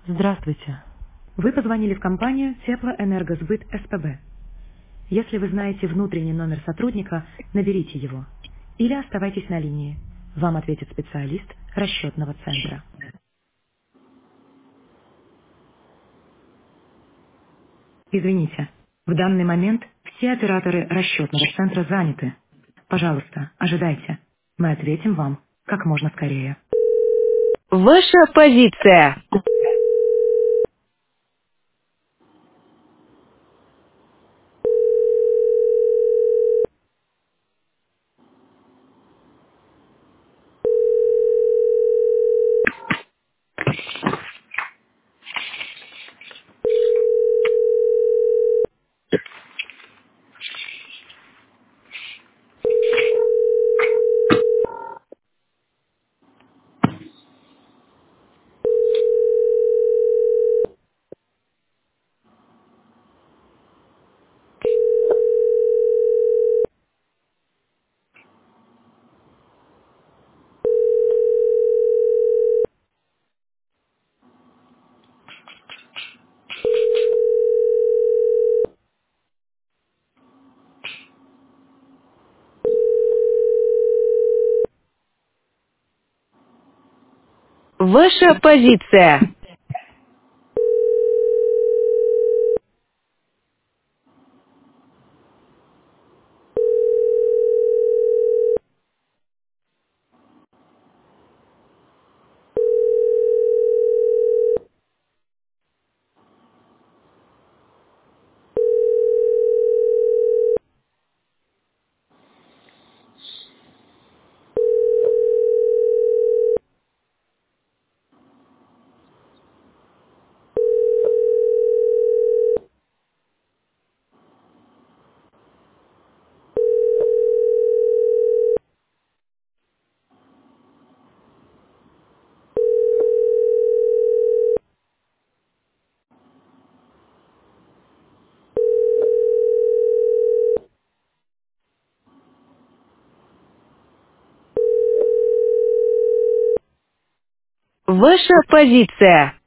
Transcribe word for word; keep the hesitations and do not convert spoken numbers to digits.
Здравствуйте. Вы позвонили в компанию Теплоэнергосбыт СПБ. Если вы знаете внутренний номер сотрудника, наберите его. Или оставайтесь на линии. Вам ответит специалист расчетного центра. Извините, в данный момент все операторы расчетного центра заняты. Пожалуйста, ожидайте. Мы ответим вам как можно скорее. Ваша позиция. Ваша позиция. Ваша позиция.